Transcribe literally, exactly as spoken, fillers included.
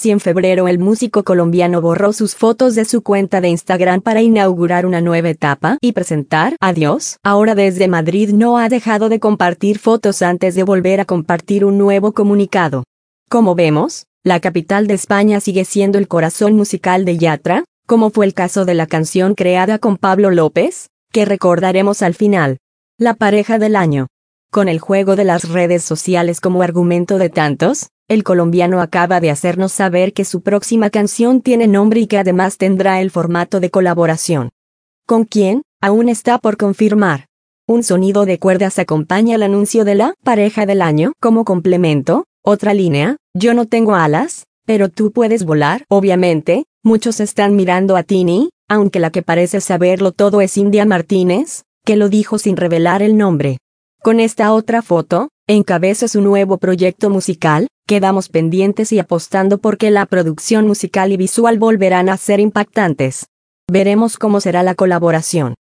Si en febrero el músico colombiano borró sus fotos de su cuenta de Instagram para inaugurar una nueva etapa y presentar Adiós, ahora desde Madrid no ha dejado de compartir fotos antes de volver a compartir un nuevo comunicado. Como vemos, la capital de España sigue siendo el corazón musical de Yatra, como fue el caso de la canción creada con Pablo López, que recordaremos al final. La pareja del año. Con el juego de las redes sociales como argumento de tantos, el colombiano acaba de hacernos saber que su próxima canción tiene nombre y que además tendrá el formato de colaboración. ¿Con quién? Aún está por confirmar. Un sonido de cuerdas acompaña el anuncio de la pareja del año como complemento. Otra línea, yo no tengo alas, pero tú puedes volar. Obviamente, muchos están mirando a Tini, aunque la que parece saberlo todo es India Martínez, que lo dijo sin revelar el nombre. Con esta otra foto, encabeza su nuevo proyecto musical, quedamos pendientes y apostando porque la producción musical y visual volverán a ser impactantes. Veremos cómo será la colaboración.